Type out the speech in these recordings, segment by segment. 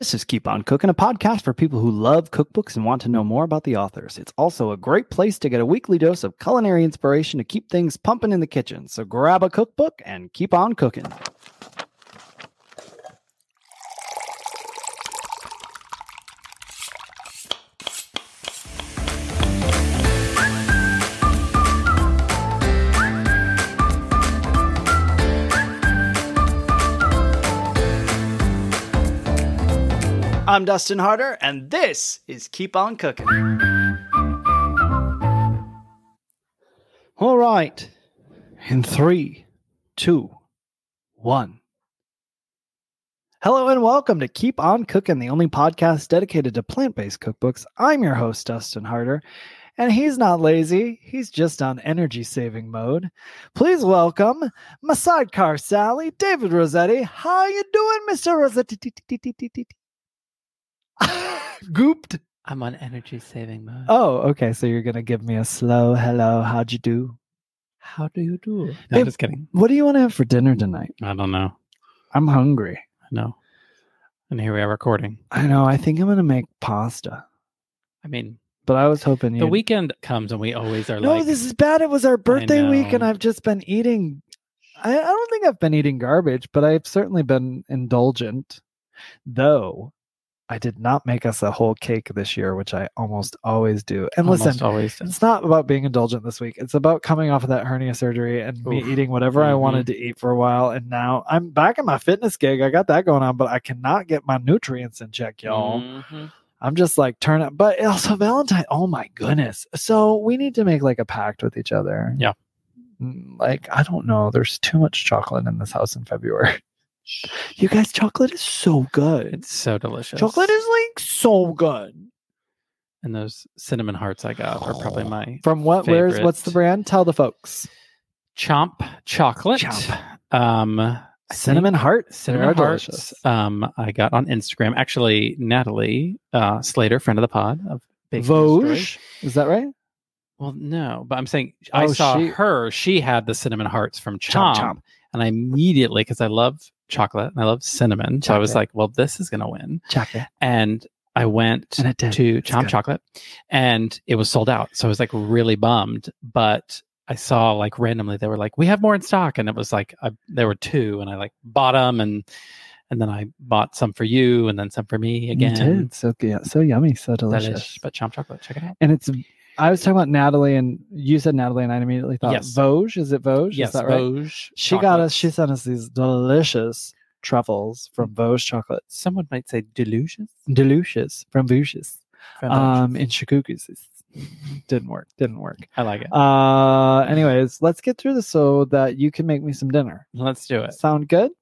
This is Keep On Cooking, a podcast for people who love cookbooks and want to know more about the authors. It's also a great place to get a weekly dose of culinary inspiration to keep things pumping in the kitchen. So grab a cookbook and keep on cooking. I'm Dustin Harder, and this is Keep On Cooking. All right. In 3, 2, 1. Hello and welcome to Keep On Cooking, the only podcast dedicated to plant-based cookbooks. I'm your host, Dustin Harder, and he's not lazy. He's just on energy-saving mode. Please welcome my sidecar, Sally, David Rossetti. How you doing, Mr. Rossetti? Gooped. I'm on energy saving mode. Oh, okay. So you're gonna give me a slow hello. How'd you do? How do you do? No, Hey, I'm just kidding. What do you want to have for dinner tonight? I don't know. I'm hungry. I know. And here we are recording. I know. I think I'm gonna make pasta. I mean, But I was hoping the weekend comes and we always are No, like, this is bad. It was our birthday week, and know. I've just been eating. I don't think I've been eating garbage, but I've certainly been indulgent. Though I did not make us a whole cake this year, which I almost always do. And listen, always do. it's not about being indulgent this week. It's about coming off of that hernia surgery and me eating whatever I wanted to eat for a while. And now I'm back in my fitness gig. I got that going on, but I cannot get my nutrients in check, y'all. Mm-hmm. I'm just like turn up. But also Valentine. Oh my goodness. So we need to make like a pact with each other. Yeah. Like, I don't know. There's too much chocolate in this house in February. You guys, chocolate is so good. It's so delicious. Chocolate is like so good. And those cinnamon hearts I got are probably my From what? favorite. What's the brand? Tell the folks. Chomp chocolate. Chomp. Cinnamon heart. Cinnamon They're hearts. delicious. I got on Instagram. Actually, Natalie Slater, friend of the pod of Big Vosges. Is that right? Well, no, but I'm saying I Oh, saw she- her. She had the cinnamon hearts from Chomp, Chomp, Chomp. and I immediately, because I love chocolate and I love cinnamon, so I was Chocolate. like, "Well, this is gonna win." Chocolate. And I went And it did. to It's Chomp good. Chocolate, and it was sold out. So I was like really bummed. But I saw like randomly they were like, "We have more in stock," and it was like there were 2, and I like bought them, and then I bought some for you, and then some for me again. You did. So yeah, so yummy, so delicious. Delish. But Chomp Chocolate, check it out. And it's. I was talking about Natalie, and you said Natalie, and I immediately thought Yes. Vosges. Is it Vosges? Yes, Is that right? Vosges She got chocolate. us. She sent us these delicious truffles from Vosges chocolates. Someone might say delicious. Delicious from Vosges. From Vosges. In Shikukus. Didn't work. I like it. Anyways, let's get through this so that you can make me some dinner. Let's do it. Sound good?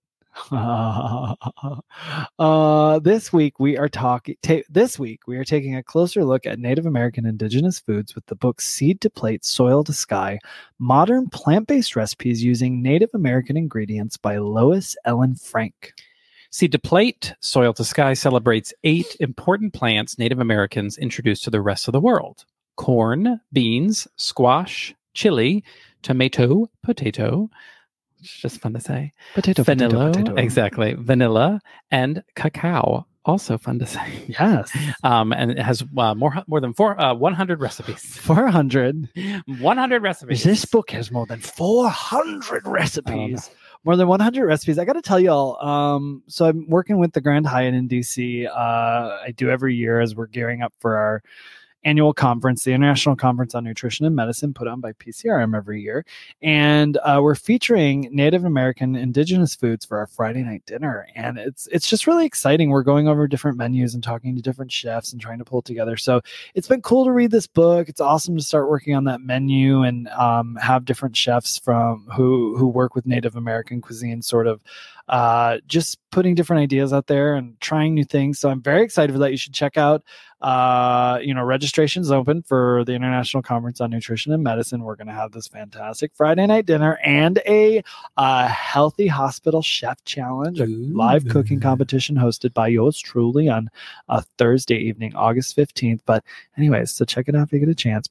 This week we are taking a closer look at Native American indigenous foods with the book Seed to Plate, Soil to Sky: Modern Plant-Based Recipes Using Native American Ingredients by Lois Ellen Frank. Seed to Plate, Soil to Sky celebrates 8 important plants Native Americans introduced to the rest of the world: corn, beans, squash, chili, tomato, potato. It's just fun to say. Vanilla, exactly. Vanilla and cacao, also fun to say. Yes. And it has more than 100 recipes. 400. 100 recipes. This book has more than 400 recipes. More than 100 recipes. I got to tell y'all. So I'm working with the Grand Hyatt in DC. I do every year as we're gearing up for our annual conference, the International Conference on Nutrition and Medicine, put on by PCRM every year. And we're featuring Native American indigenous foods for our Friday night dinner. And it's just really exciting. We're going over different menus and talking to different chefs and trying to pull it together. So it's been cool to read this book. It's awesome to start working on that menu and have different chefs from who work with Native American cuisine, sort of just putting different ideas out there and trying new things. So I'm very excited for that. You should check out registration's open for the International Conference on Nutrition and Medicine. We're going to have this fantastic Friday night dinner and a healthy hospital chef challenge, a live cooking competition hosted by yours truly on Thursday evening, August 15th. But anyways, so check it out if you get a chance,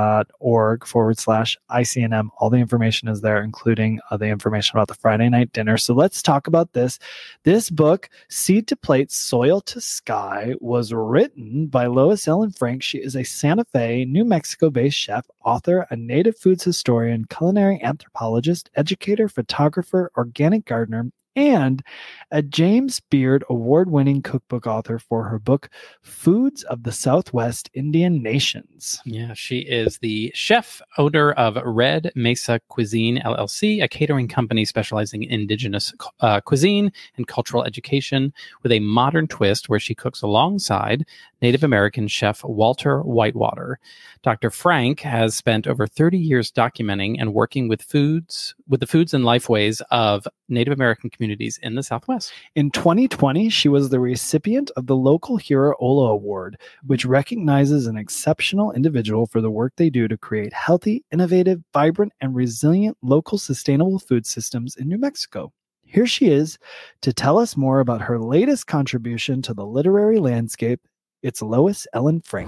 pcrm.org/ICNM. All the information is there, including the information about the Friday night dinner. winner. So let's talk about this. This book, Seed to Plate, Soil to Sky, was written by Lois Ellen Frank. She is a Santa Fe, New Mexico-based chef, author, a native foods historian, culinary anthropologist, educator, photographer, organic gardener, and a James Beard award-winning cookbook author for her book, Foods of the Southwest Indian Nations. Yeah, she is the chef, owner of Red Mesa Cuisine, LLC, a catering company specializing in indigenous cuisine and cultural education with a modern twist where she cooks alongside Native American chef Walter Whitewater. Dr. Frank has spent over 30 years documenting and working with the foods and lifeways of Native American communities in the Southwest. In 2020, she was the recipient of the Local Hero Ola Award, which recognizes an exceptional individual for the work they do to create healthy, innovative, vibrant, and resilient local sustainable food systems in New Mexico. Here she is to tell us more about her latest contribution to the literary landscape. It's Lois Ellen Frank.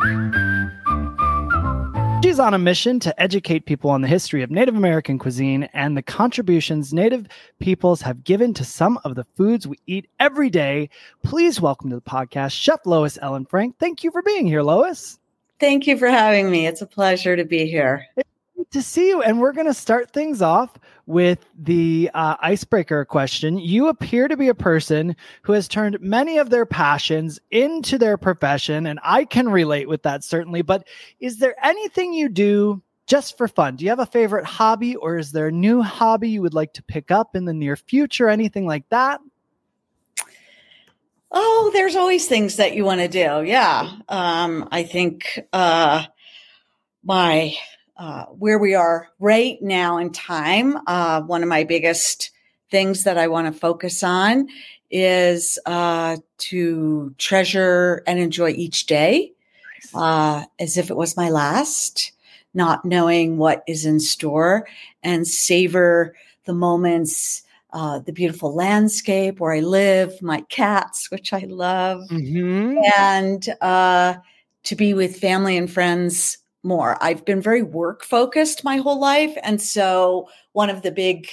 She's on a mission to educate people on the history of Native American cuisine and the contributions Native peoples have given to some of the foods we eat every day. Please welcome to the podcast, Chef Lois Ellen Frank. Thank you for being here, Lois. Thank you for having me. It's a pleasure to be here. It's good to see you. And we're going to start things off with the icebreaker question. You appear to be a person who has turned many of their passions into their profession, and I can relate with that certainly. But is there anything you do just for fun? Do you have a favorite hobby, or is there a new hobby you would like to pick up in the near future? Anything like that? Oh, there's always things that you want to do. Yeah. I think where we are right now in time, one of my biggest things that I want to focus on is to treasure and enjoy each day as if it was my last, not knowing what is in store, and savor the moments, the beautiful landscape where I live, my cats, which I love, and to be with family and friends more. I've been very work focused my whole life. And so one of the big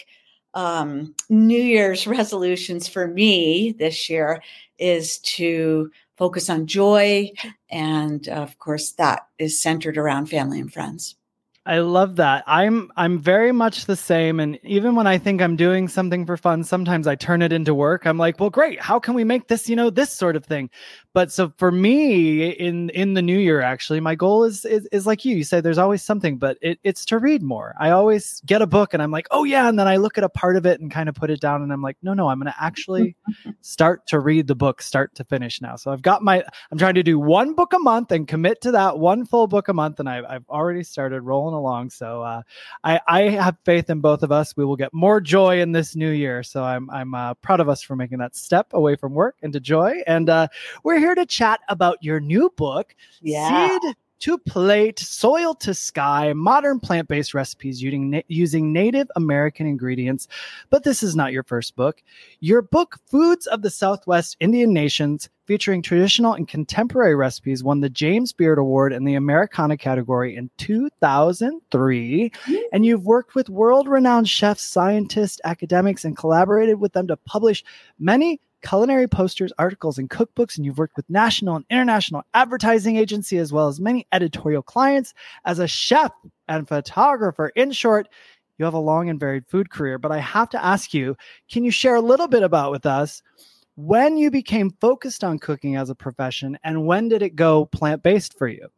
New Year's resolutions for me this year is to focus on joy. And of course, that is centered around family and friends. I love that. I'm very much the same. And even when I think I'm doing something for fun, sometimes I turn it into work. I'm like, well, great. How can we make this, this sort of thing? But so for me in the new year, actually, my goal is like you say, there's always something, but it's to read more. I always get a book and I'm like, oh yeah. And then I look at a part of it and kind of put it down and I'm like, no, I'm going to actually start to read the book, start to finish now. So I'm trying to do one book a month and commit to that one full book a month. And I've already started rolling along. So I have faith in both of us. We will get more joy in this new year. So I'm proud of us for making that step away from work into joy. And we're here to chat about your new book, Seed to Plate, Soil to Sky, Modern Plant-Based Recipes using Native American ingredients. But this is not your first book. Your book, Foods of the Southwest Indian Nations, featuring traditional and contemporary recipes, won the James Beard Award in the Americana category in 2003. And you've worked with world-renowned chefs, scientists, academics, and collaborated with them to publish many culinary posters, articles, and cookbooks. And you've worked with national and international advertising agency, as well as many editorial clients as a chef and photographer. In short, you have a long and varied food career. But I have to ask you, can you share a little bit about with us when you became focused on cooking as a profession, and when did it go plant-based for you?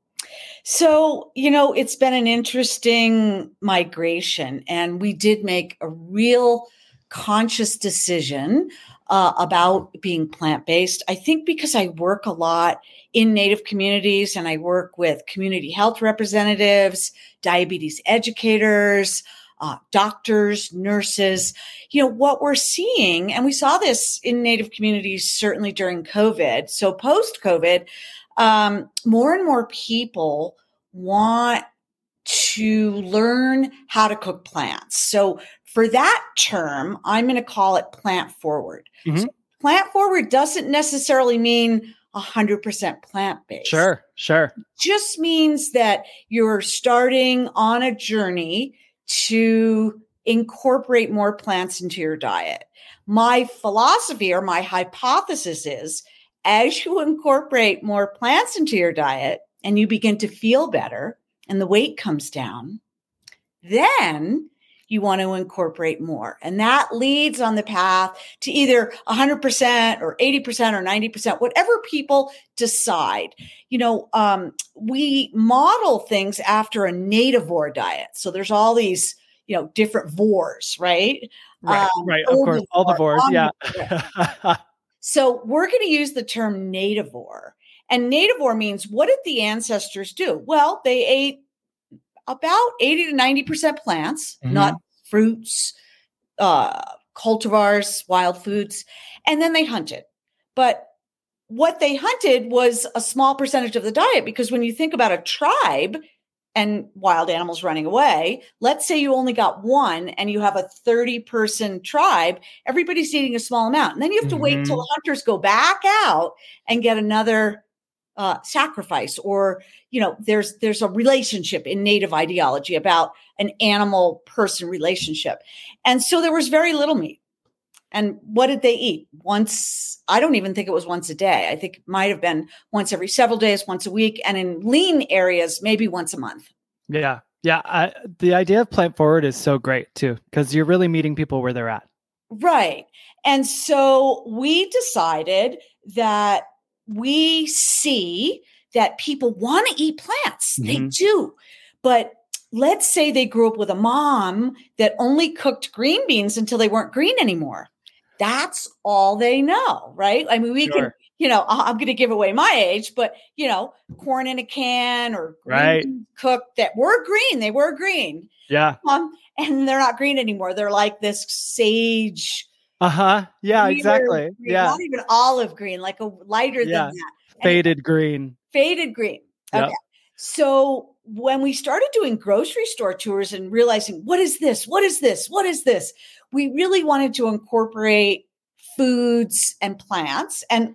So, it's been an interesting migration, and we did make a real conscious decision about being plant-based. I think because I work a lot in Native communities and I work with community health representatives, diabetes educators, doctors, nurses, what we're seeing, and we saw this in Native communities, certainly during COVID. So post-COVID, more and more people want to learn how to cook plants. So for that term, I'm going to call it plant forward. So plant forward doesn't necessarily mean 100% plant-based. Sure. Just means that you're starting on a journey to incorporate more plants into your diet. My philosophy or my hypothesis is, as you incorporate more plants into your diet and you begin to feel better and the weight comes down, then you want to incorporate more. And that leads on the path to either 100% or 80% or 90%, whatever people decide. We model things after a nativore diet. So there's all these, different vores, right? Right. Of course. All the vores. Yeah. So we're going to use the term nativore. And nativore means, what did the ancestors do? Well, they ate about 80 to 90% plants, nuts, fruits, cultivars, wild foods, and then they hunted. But what they hunted was a small percentage of the diet, because when you think about a tribe and wild animals running away, let's say you only got one and you have a 30-person tribe, everybody's eating a small amount. And then you have to wait till the hunters go back out and get another sacrifice, or there's a relationship in native ideology about an animal person relationship. And so there was very little meat. And what did they eat? I don't even think it was once a day. I think it might have been once every several days, once a week, and in lean areas, maybe once a month. Yeah. The idea of plant forward is so great too, because you're really meeting people where they're at. Right. And so we decided that we see that people want to eat plants. They do. But let's say they grew up with a mom that only cooked green beans until they weren't green anymore. That's all they know, right? I mean, we can, I'm going to give away my age, but, corn in a can or green cooked that were green. They were green. Yeah. And they're not green anymore. They're like this sage. Yeah, exactly. Green, yeah. Not even olive green, like a lighter than that. Faded green. Faded green. Okay. Yep. So when we started doing grocery store tours and realizing, what is this? What is this? What is this? We really wanted to incorporate foods and plants. And,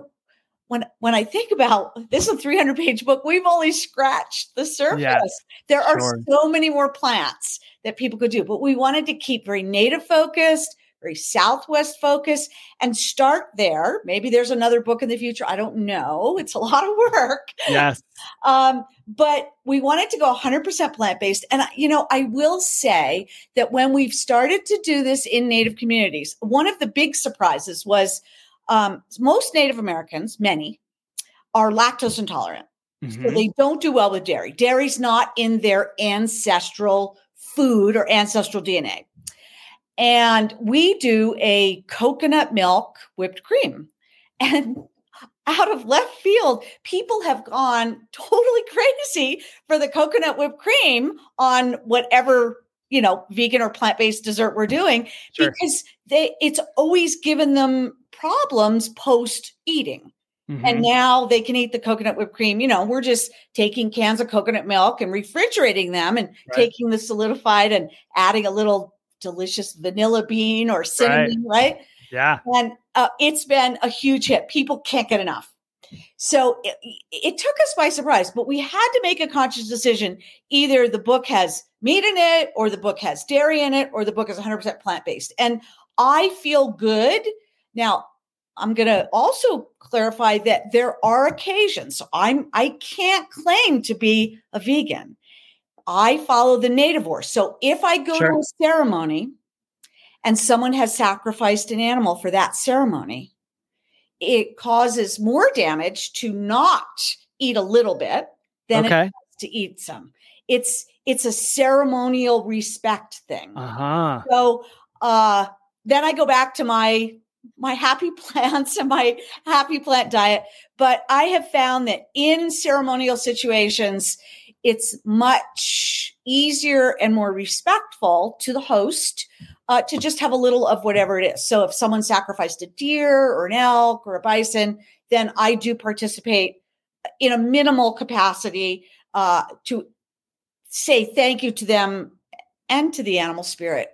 when I think about this, a 300-page book, we've only scratched the surface. Yes, there are so many more plants that people could do, but we wanted to keep very native focused, very Southwest focused, and start there. Maybe there's another book in the future. I don't know. It's a lot of work. Yes. But we wanted to go 100% plant-based. And, I will say that when we've started to do this in Native communities, one of the big surprises was most Native Americans, many, are lactose intolerant. So they don't do well with dairy. Dairy's not in their ancestral food or ancestral DNA. And we do a coconut milk whipped cream. And out of left field, people have gone totally crazy for the coconut whipped cream on whatever, vegan or plant-based dessert we're doing, because it's always given them problems post eating. And now they can eat the coconut whipped cream. We're just taking cans of coconut milk and refrigerating them and taking the solidified and adding a little delicious vanilla bean or cinnamon, right? Yeah. And it's been a huge hit. People can't get enough. So it took us by surprise, but we had to make a conscious decision. Either the book has meat in it, or the book has dairy in it, or the book is 100% plant-based. And I feel good. Now, I'm going to also clarify that there are occasions. So I can't claim to be a vegan. I follow the nativore. So if I go to a ceremony and someone has sacrificed an animal for that ceremony, it causes more damage to not eat a little bit than it does to eat some. It's a ceremonial respect thing. So then I go back to my happy plants and my happy plant diet. But I have found that in ceremonial situations, it's much easier and more respectful to the host to just have a little of whatever it is. So if someone sacrificed a deer or an elk or a bison, then I do participate in a minimal capacity to say thank you to them and to the animal spirit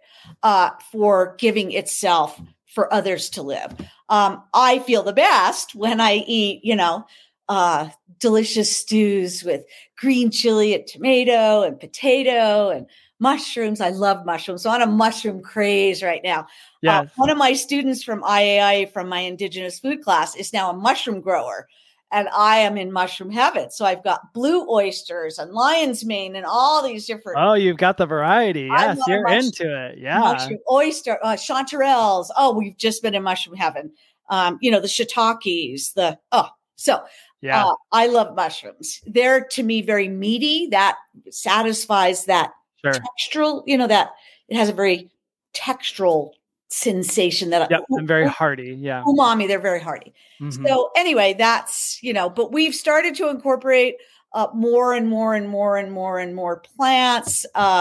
for giving itself for others to live. I feel the best when I eat, delicious stews with green chili and tomato and potato and mushrooms. I love mushrooms. So I'm on a mushroom craze right now. Yes. One of my students from IAI, from my indigenous food class, is now a mushroom grower. And I am in mushroom heaven. So I've got blue oysters and lion's mane and all these different. Oh, you've got the variety. Yes, you're into it. Yeah. Mushroom, oyster, chanterelles. Oh, we've just been in mushroom heaven. The shiitakes, I love mushrooms. They're, to me, very meaty. That satisfies that textural, that it has a very textural sensation that and very hearty. Yeah. Umami. They're very hearty. Mm-hmm. So anyway, that's, but we've started to incorporate more and more and more and more and more plants.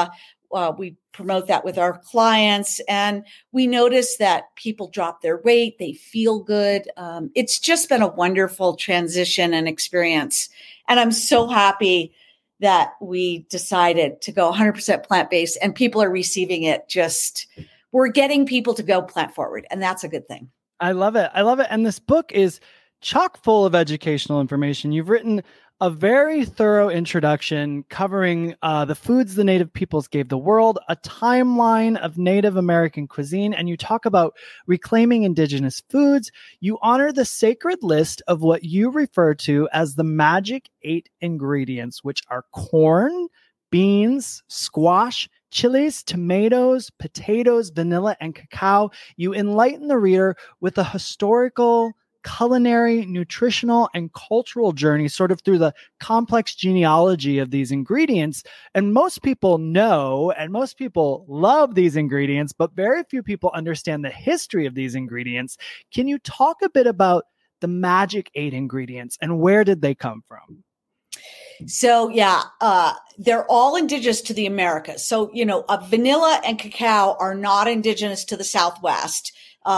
We promote that with our clients, and we notice that people drop their weight. They feel good. It's just been a wonderful transition and experience. And I'm so happy that we decided to go 100% plant-based, and people are receiving it. We're getting people to go plant forward, and that's a good thing. I love it. And this book is chock full of educational information. You've written a very thorough introduction covering the foods the Native peoples gave the world, a timeline of Native American cuisine, and you talk about reclaiming indigenous foods. You honor the sacred list of what you refer to as the magic 8 ingredients, which are corn, beans, squash, chilies, tomatoes, potatoes, vanilla, and cacao. You enlighten the reader with a historical, culinary, nutritional, and cultural journey sort of through the complex genealogy of these ingredients. And most people know, and most people love these ingredients, but very few people understand the history of these ingredients. Can you talk a bit about the magic 8 ingredients and where did they come from? So, they're all indigenous to the Americas. So, vanilla and cacao are not indigenous to the Southwest.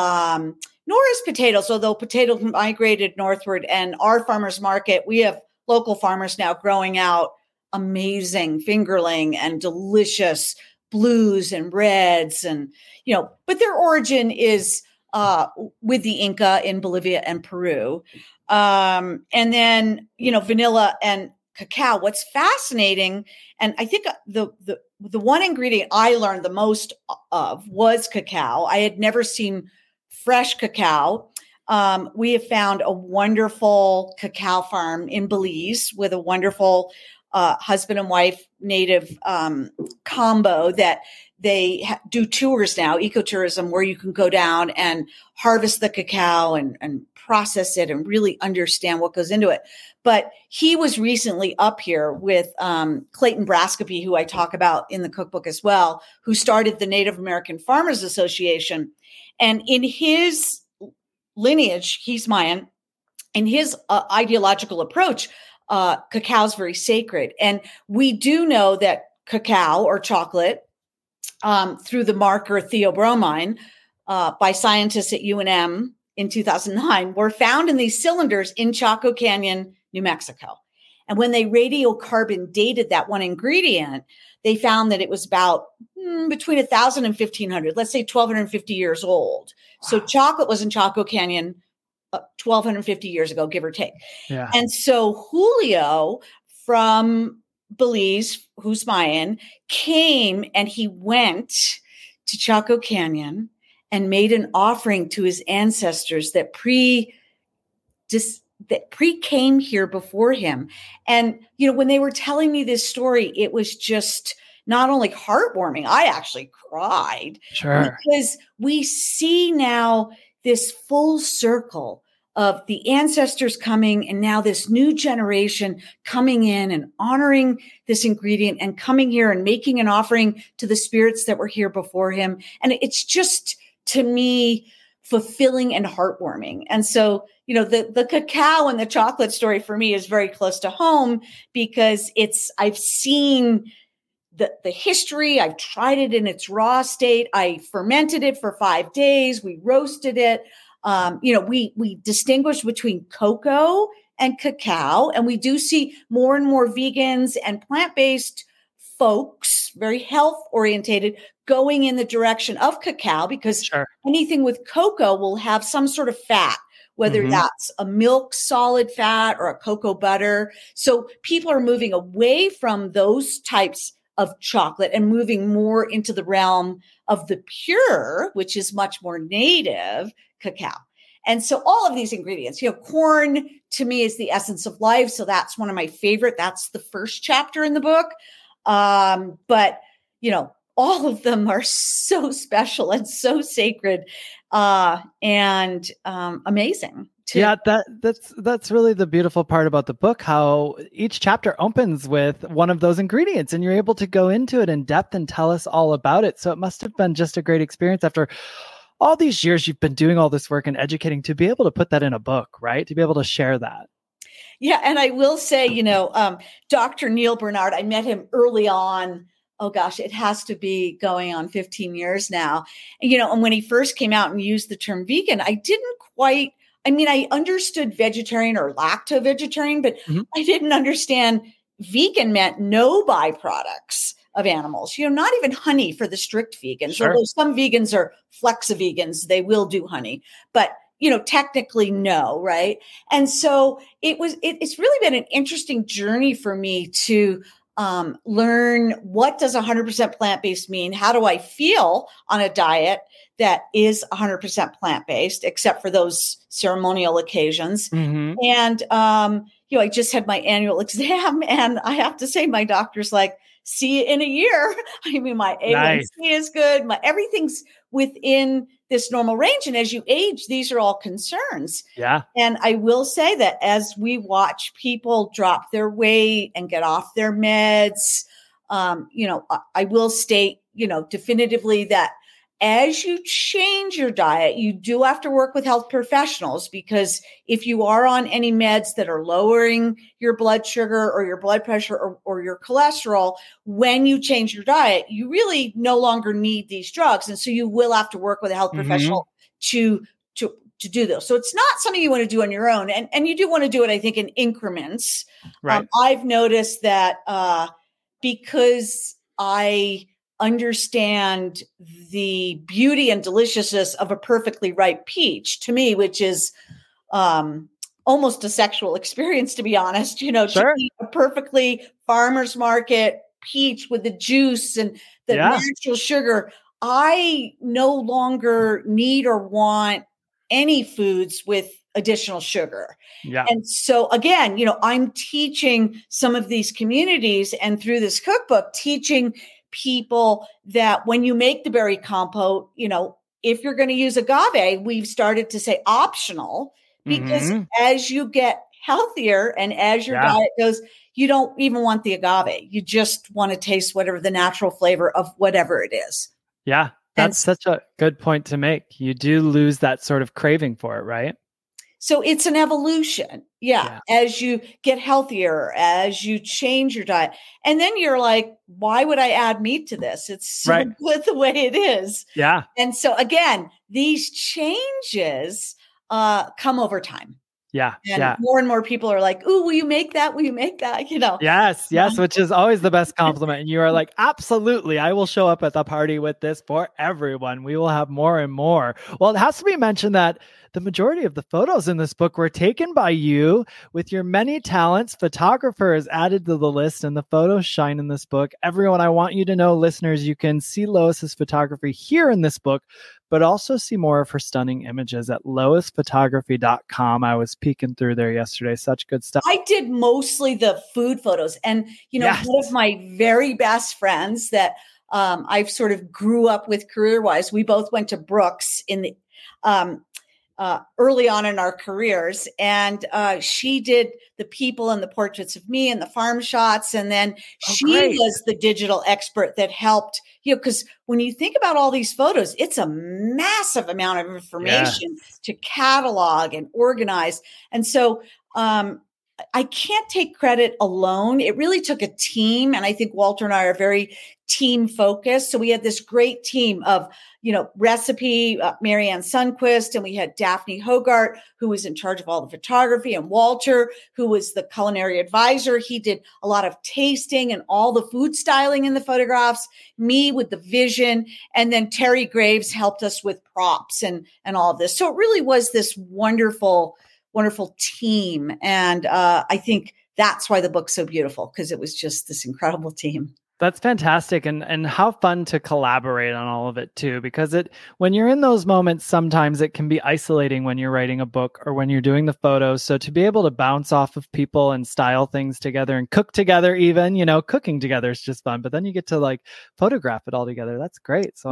Nor is potatoes, although potatoes migrated northward. And our farmers market, we have local farmers now growing out amazing fingerling and delicious blues and reds. And, but their origin is with the Inca in Bolivia and Peru. And then, vanilla and cacao. What's fascinating, and I think the one ingredient I learned the most of was cacao. I had never seen fresh cacao. We have found a wonderful cacao farm in Belize with a wonderful husband and wife native combo that they do tours now, ecotourism, where you can go down and harvest the cacao and process it and really understand what goes into it. But he was recently up here with Clayton Brascopy, who I talk about in the cookbook as well, who started the Native American Farmers Association. And in his lineage, he's Mayan, in his ideological approach, cacao is very sacred. And we do know that cacao or chocolate, through the marker theobromine by scientists at UNM in 2009, were found in these cylinders in Chaco Canyon, New Mexico. And when they radiocarbon dated that one ingredient, they found that it was about between 1,000 and 1,500, let's say 1,250 years old. Wow. So chocolate was in Chaco Canyon 1,250 years ago, give or take. Yeah. And so Julio from Belize, who's Mayan, came and he went to Chaco Canyon and made an offering to his ancestors that came here before him. And, when they were telling me this story, it was just not only heartwarming, I actually cried. Sure. Because we see now this full circle of the ancestors coming and now this new generation coming in and honoring this ingredient and coming here and making an offering to the spirits that were here before him. And it's just, to me, fulfilling and heartwarming. And so, the cacao and the chocolate story for me is very close to home because I've seen the history. I've tried it in its raw state. I fermented it for 5 days. We roasted it. We distinguish between cocoa and cacao, and we do see more and more vegans and plant-based folks, very health orientated, going in the direction of cacao because anything with cocoa will have some sort of fat, whether that's a milk solid fat or a cocoa butter. So people are moving away from those types of chocolate and moving more into the realm of the pure, which is much more native cacao. And so all of these ingredients, corn to me is the essence of life. So that's one of my favorite. That's the first chapter in the book. But, all of them are so special and so sacred and amazing. Yeah, that's really the beautiful part about the book, how each chapter opens with one of those ingredients and you're able to go into it in depth and tell us all about it. So it must have been just a great experience after all these years you've been doing all this work and educating to be able to put that in a book, right? To be able to share that. Yeah. And I will say, Dr. Neil Bernard, I met him early on. Oh gosh, it has to be going on 15 years now. And when he first came out and used the term vegan, I understood vegetarian or lacto-vegetarian, but I didn't understand vegan meant no byproducts of animals, not even honey for the strict vegans. Sure. Although some vegans are flexi-vegans, they will do honey, but technically no, right? And so it's really been an interesting journey for me to learn, what does 100% plant-based mean? How do I feel on a diet that is 100% plant-based, except for those ceremonial occasions? And, I just had my annual exam and I have to say, my doctor's like, see you in a year. I mean, my A1C is good. Everything's within this normal range. And as you age, these are all concerns. Yeah. And I will say that as we watch people drop their weight and get off their meds, I will state, definitively that as you change your diet, you do have to work with health professionals, because if you are on any meds that are lowering your blood sugar or your blood pressure or your cholesterol, when you change your diet, you really no longer need these drugs. And so you will have to work with a health professional to do those. So it's not something you want to do on your own. And you do want to do it, I think, in increments. Right. I've noticed that because I understand the beauty and deliciousness of a perfectly ripe peach, to me, which is almost a sexual experience, to be honest, Sure. To eat a perfectly farmer's market peach with the juice and the natural sugar. I no longer need or want any foods with additional sugar. Yeah. And so again, I'm teaching some of these communities, and through this cookbook, teaching people that when you make the berry compote, if you're going to use agave, we've started to say optional, because as you get healthier and as your diet goes, you don't even want the agave. You just want to taste whatever the natural flavor of whatever it is. Yeah. That's such a good point to make. You do lose that sort of craving for it, right? So it's an evolution. Yeah. As you get healthier, as you change your diet. And then you're like, why would I add meat to this? It's so good the way it is. Yeah. And so again, these changes come over time. Yeah. And more and more people are like, ooh, will you make that? Will you make that? Yes, which is always the best compliment. And you are like, absolutely, I will show up at the party with this for everyone. We will have more and more. Well, it has to be mentioned that the majority of the photos in this book were taken by you. With your many talents, photographer is added to the list, and the photos shine in this book. Everyone, I want you to know, listeners, you can see Lois's photography here in this book, but also see more of her stunning images at loisphotography.com. I was peeking through there yesterday. Such good stuff. I did mostly the food photos. And, one of my very best friends that I've sort of grew up with career-wise, we both went to Brooks in the early on in our careers. And she did the people and the portraits of me and the farm shots. And then she was the digital expert that helped, because when you think about all these photos, it's a massive amount of information to catalog and organize. And so I can't take credit alone. It really took a team. And I think Walter and I are very team focus. So we had this great team of, recipe, Marianne Sundquist, and we had Daphne Hogart, who was in charge of all the photography, and Walter, who was the culinary advisor. He did a lot of tasting and all the food styling in the photographs, me with the vision, and then Terry Graves helped us with props and all of this. So it really was this wonderful, wonderful team. And I think that's why the book's so beautiful, because it was just this incredible team. That's fantastic. And how fun to collaborate on all of it too, because when you're in those moments, sometimes it can be isolating when you're writing a book or when you're doing the photos. So to be able to bounce off of people and style things together and cook together, even, cooking together is just fun, but then you get to like photograph it all together. That's great. So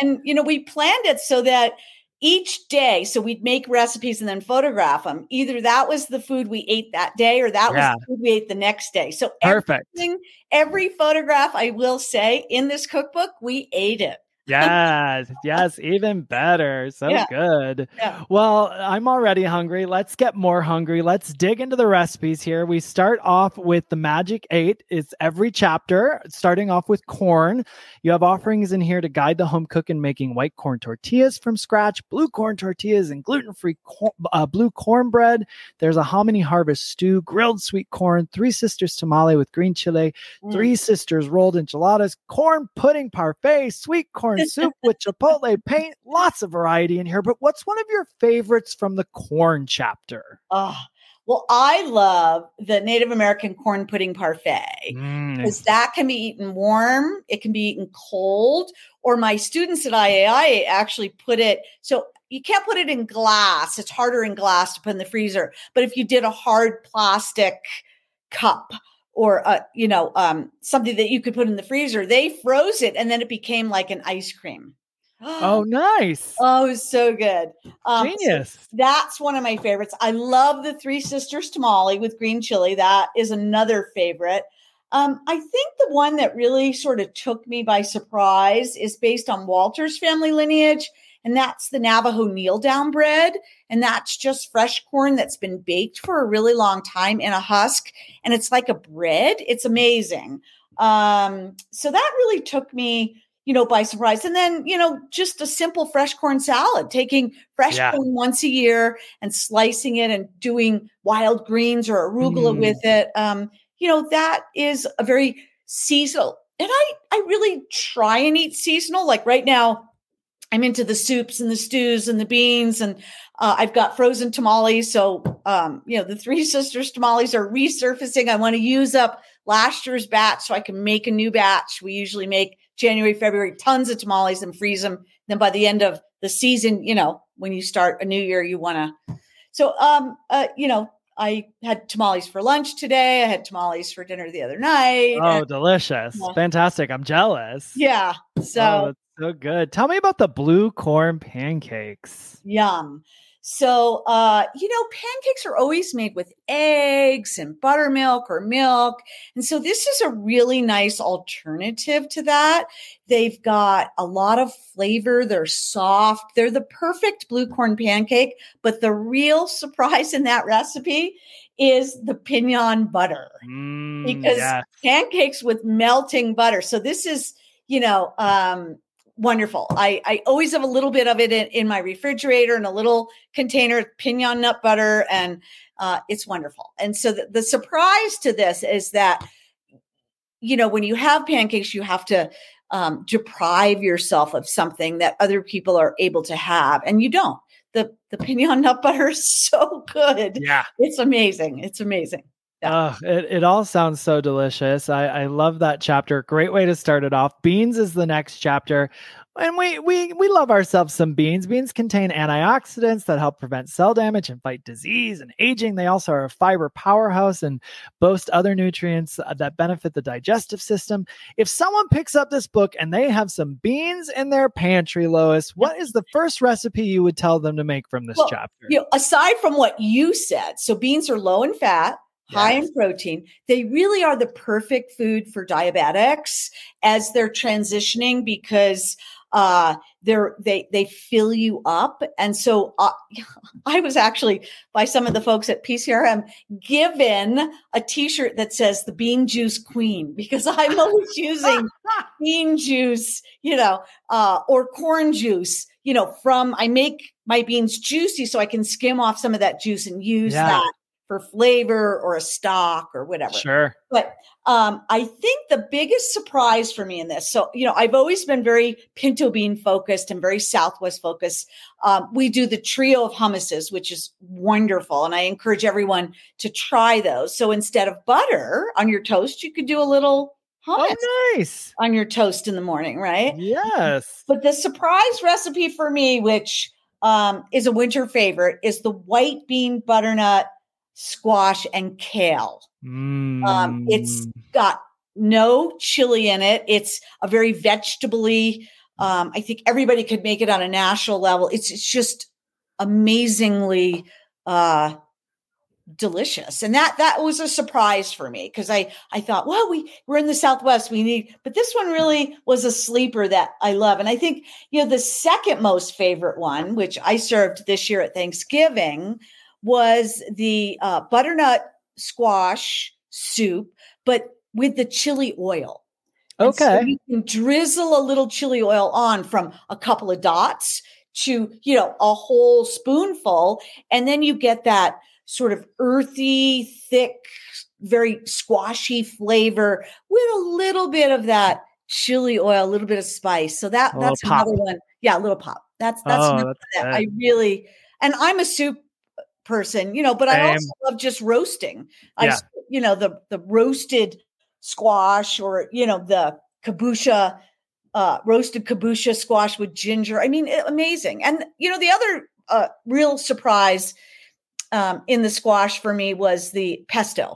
we planned it so that each day, so we'd make recipes and then photograph them. Either that was the food we ate that day or that was the food we ate the next day. So perfect. Every photograph, I will say, in this cookbook, we ate it. Yes, even better. So good. Yeah. Well, I'm already hungry. Let's get more hungry. Let's dig into the recipes here. We start off with the Magic 8. It's every chapter, starting off with corn. You have offerings in here to guide the home cook in making white corn tortillas from scratch, blue corn tortillas, and gluten-free blue cornbread. There's a hominy harvest stew, grilled sweet corn, Three Sisters tamale with green chile, Three Sisters rolled enchiladas, corn pudding parfait, sweet corn soup with chipotle paint, lots of variety in here. But what's one of your favorites from the corn chapter? Well, I love the Native American corn pudding parfait because that can be eaten warm. It can be eaten cold. Or my students at IAI actually put it, so you can't put it in glass. It's harder in glass to put in the freezer. But if you did a hard plastic cup, or, something that you could put in the freezer, they froze it and then it became like an ice cream. Oh, nice. Oh, it was so good. Genius. So that's one of my favorites. I love the Three Sisters tamale with green chili. That is another favorite. I think the one that really sort of took me by surprise is based on Walter's family lineage. And that's the Navajo kneel down bread. And that's just fresh corn that's been baked for a really long time in a husk. And it's like a bread. It's amazing. So that really took me, by surprise. And then, just a simple fresh corn salad, taking fresh corn once a year and slicing it and doing wild greens or arugula with it. That is a very seasonal. And I really try and eat seasonal. Like right now, I'm into the soups and the stews and the beans, and I've got frozen tamales. So, the Three Sisters tamales are resurfacing. I want to use up last year's batch so I can make a new batch. We usually make January, February, tons of tamales and freeze them. Then by the end of the season, when you start a new year, you want to. So, I had tamales for lunch today. I had tamales for dinner the other night. Oh, delicious. Fantastic. I'm jealous. Yeah. So. So good. Tell me about the blue corn pancakes. Yum. So, pancakes are always made with eggs and buttermilk or milk. And so this is a really nice alternative to that. They've got a lot of flavor. They're soft. They're the perfect blue corn pancake. But the real surprise in that recipe is the pinon butter. Because pancakes with melting butter. So this is, wonderful. I always have a little bit of it in my refrigerator in a little container, pinon nut butter, and it's wonderful. And so the surprise to this is that, when you have pancakes, you have to deprive yourself of something that other people are able to have, and you don't. The pinon nut butter is so good. Yeah. It's amazing. It's amazing. Yeah. It all sounds so delicious. I love that chapter. Great way to start it off. Beans is the next chapter. And we love ourselves some beans. Beans contain antioxidants that help prevent cell damage and fight disease and aging. They also are a fiber powerhouse and boast other nutrients that benefit the digestive system. If someone picks up this book and they have some beans in their pantry, Lois, what is the first recipe you would tell them to make from this chapter? Aside from what you said, so beans are low in fat, high in protein. They really are the perfect food for diabetics as they're transitioning because They fill you up. And so I was actually, by some of the folks at PCRM, given a t-shirt that says the Bean Juice Queen, because I'm always using bean juice, or corn juice, I make my beans juicy so I can skim off some of that juice and use that for flavor or a stock or whatever. Sure. But I think the biggest surprise for me in this, so, I've always been very pinto bean focused and very Southwest focused. We do the trio of hummuses, which is wonderful. And I encourage everyone to try those. So instead of butter on your toast, you could do a little hummus nice on your toast in the morning, right? Yes. But the surprise recipe for me, which is a winter favorite, is the white bean butternut squash and kale. It's got no chili in it. It's a very vegetable-y. I think everybody could make it on a national level. It's just amazingly delicious. And that was a surprise for me because I thought, well, we're in the Southwest. But this one really was a sleeper that I love. And I think, the second most favorite one, which I served this year at Thanksgiving, was the butternut squash soup, but with the chili oil. Okay. So you can drizzle a little chili oil on from a couple of dots to, a whole spoonful. And then you get that sort of earthy, thick, very squashy flavor with a little bit of that chili oil, a little bit of spice. So that's another one. Yeah, a little pop. That's that I really, and I'm a soup person, but I also love just roasting. The roasted squash or, the kabocha, roasted kabocha squash with ginger. I mean, amazing. And, the other real surprise in the squash for me was the pesto.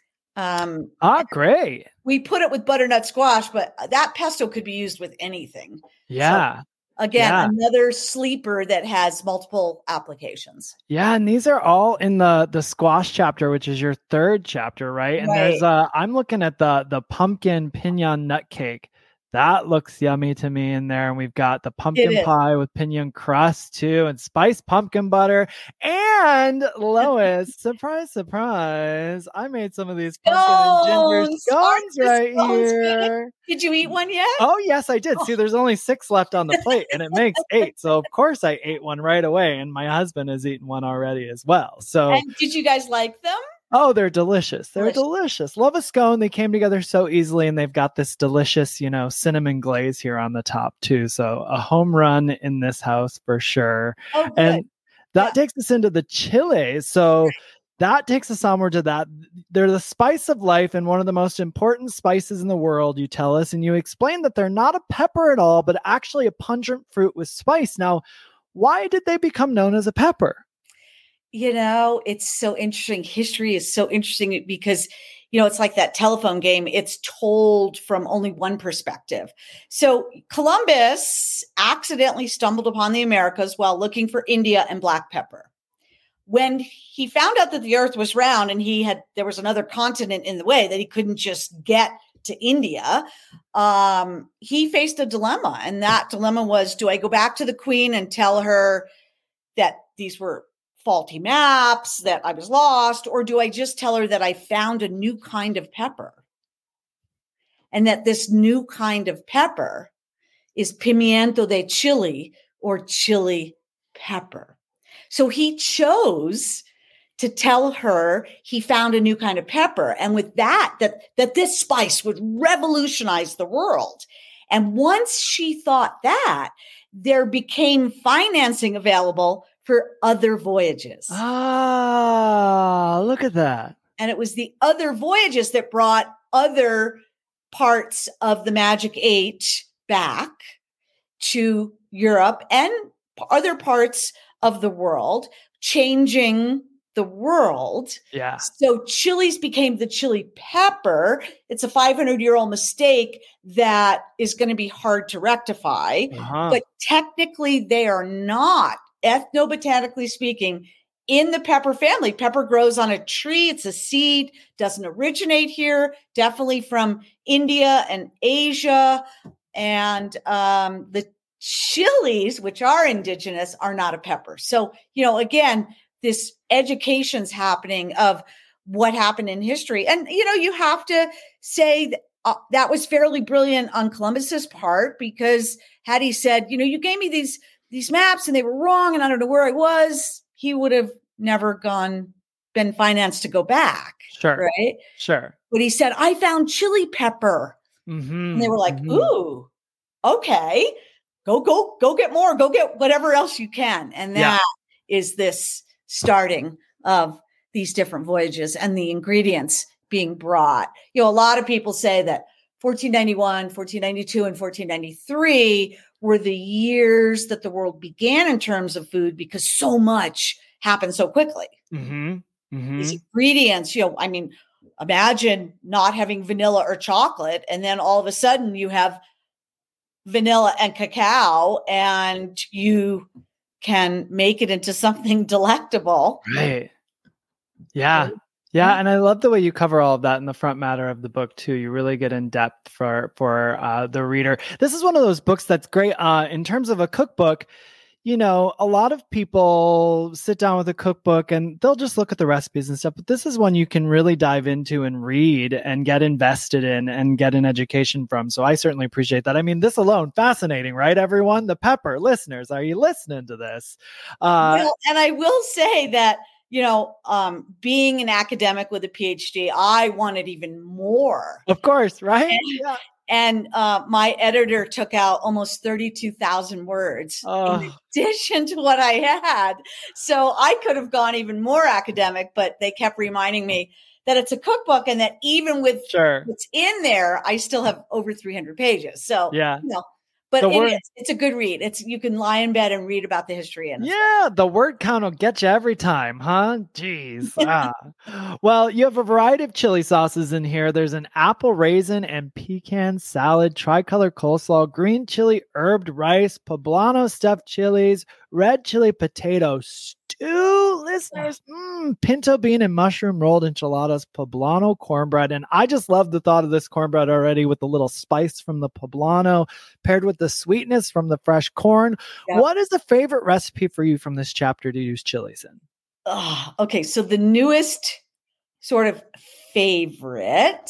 Great. We put it with butternut squash, but that pesto could be used with anything. Yeah. So, again, another sleeper that has multiple applications. Yeah, and these are all in the squash chapter, which is your third chapter, right? And there's I'm looking at the pumpkin piñon nut cake. That looks yummy to me in there. And we've got the pumpkin pie with piñon crust too, and spiced pumpkin butter. And Lois, surprise, surprise, I made some of these pumpkin and ginger scones right here. Did you eat one yet? Oh, yes, I did. See, there's only 6 left on the plate and it makes 8. So of course I ate one right away. And my husband has eaten one already as well. So and did you guys like them? Oh, they're delicious. They're delicious. Love a scone. They came together so easily, and they've got this delicious, cinnamon glaze here on the top too. So a home run in this house for sure. Oh, good. And that takes us into the chilies. So that takes us onward to that. They're the spice of life and one of the most important spices in the world, you tell us. And you explain that they're not a pepper at all, but actually a pungent fruit with spice. Now, why did they become known as a pepper? It's so interesting. History is so interesting because, it's like that telephone game. It's told from only one perspective. So Columbus accidentally stumbled upon the Americas while looking for India and black pepper. When he found out that the earth was round and there was another continent in the way that he couldn't just get to India, he faced a dilemma. And that dilemma was, do I go back to the queen and tell her that these were faulty maps, that I was lost, or do I just tell her that I found a new kind of pepper and that this new kind of pepper is pimiento de chile or chili pepper? So he chose to tell her he found a new kind of pepper. And with that this spice would revolutionize the world. And once she thought that, there became financing available for other voyages. Look at that. And it was the other voyages that brought other parts of the Magic 8 back to Europe and other parts of the world, changing the world. Yeah. So chilies became the chili pepper. It's a 500-year-old mistake that is going to be hard to rectify. But technically, they are not, ethnobotanically speaking, in the pepper family. Pepper grows on a tree. It's a seed, doesn't originate here, definitely from India and Asia. And the chilies, which are indigenous, are not a pepper. So, again, this education's happening of what happened in history. And, you have to say that, that was fairly brilliant on Columbus's part, because had he said, you gave me these maps and they were wrong and I don't know where I was, he would have never been financed to go back. Sure. Right. Sure. But he said, I found chili pepper. Mm-hmm. And they were like, ooh, okay, go get more, go get whatever else you can. And that is this starting of these different voyages and the ingredients being brought. A lot of people say that 1491, 1492, and 1493 were the years that the world began in terms of food, because so much happened so quickly. Mm-hmm. Mm-hmm. These ingredients, imagine not having vanilla or chocolate, and then all of a sudden you have vanilla and cacao, and you can make it into something delectable. Right. Yeah. Yeah. And I love the way you cover all of that in the front matter of the book too. You really get in depth for the reader. This is one of those books that's great in terms of a cookbook. A lot of people sit down with a cookbook and they'll just look at the recipes and stuff. But this is one you can really dive into and read and get invested in and get an education from. So I certainly appreciate that. I mean, this alone, fascinating, right, everyone? The pepper listeners, are you listening to this? Well, and I will say that, being an academic with a PhD, I wanted even more. Of course, right? And my editor took out almost 32,000 words in addition to what I had. So I could have gone even more academic, but they kept reminding me that it's a cookbook and that even with what's in there, I still have over 300 pages. So, but it's a good read. You can lie in bed and read about the history. The word count will get you every time, huh? Jeez. Well, you have a variety of chili sauces in here. There's an apple raisin and pecan salad, tricolor coleslaw, green chili herbed rice, poblano stuffed chilies, red chili potato stew, listeners, pinto bean and mushroom rolled enchiladas, poblano cornbread. And I just love the thought of this cornbread already, with the little spice from the poblano paired with the sweetness from the fresh corn. Yep. What is the favorite recipe for you from this chapter to use chilies in? Okay, so the newest sort of favorite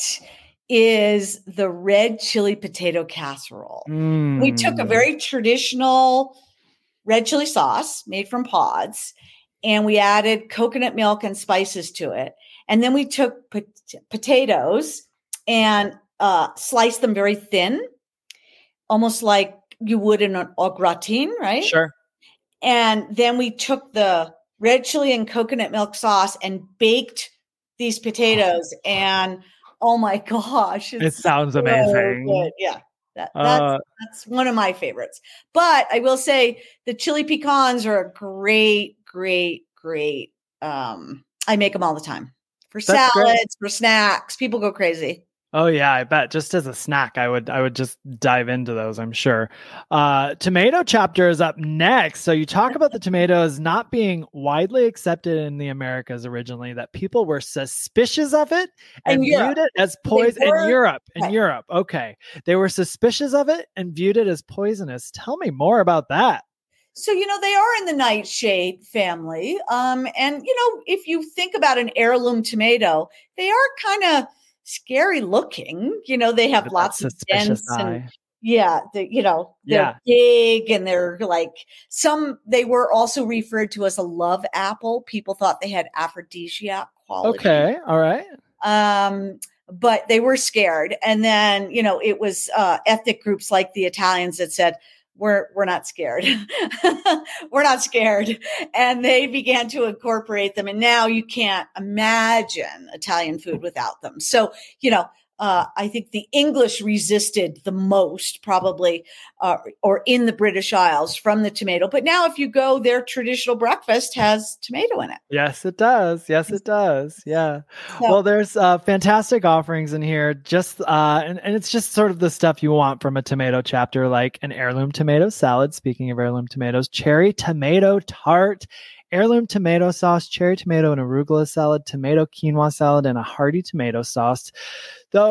is the red chili potato casserole. We took a very traditional red chili sauce made from pods, and we added coconut milk and spices to it. And then we took potatoes and sliced them very thin, almost like you would in an au gratin, right? Sure. And then we took the red chili and coconut milk sauce and baked these potatoes. And oh my gosh. It sounds amazing. Good. Yeah. That's one of my favorites. But I will say the chili pecans are a great. I make them all the time for salads, for snacks. People go crazy. Oh yeah, I bet. Just as a snack, I would just dive into those, I'm sure. Tomato chapter is up next. So you talk about the tomatoes not being widely accepted in the Americas originally, that people were suspicious of it and viewed it as poison in Europe. In Europe. Okay. They were suspicious of it and viewed it as poisonous. Tell me more about that. So, they are in the nightshade family. And, if you think about an heirloom tomato, they are kind of scary looking. They have lots of dents and they're big, and they're like they were also referred to as a love apple. People thought they had aphrodisiac quality. Okay. All right. But they were scared. And then, it was ethnic groups like the Italians that said, we're not scared. We're not scared. And they began to incorporate them. And now you can't imagine Italian food without them. So, I think the English resisted the most probably, or in the British Isles from the tomato. But now if you go, their traditional breakfast has tomato in it. Yes, it does. Yes, it does. Yeah. So, well, there's fantastic offerings in here. Just and it's just sort of the stuff you want from a tomato chapter, like an heirloom tomato salad. Speaking of heirloom tomatoes, cherry tomato tart, heirloom tomato sauce, cherry tomato and arugula salad, tomato quinoa salad, and a hearty tomato sauce. Though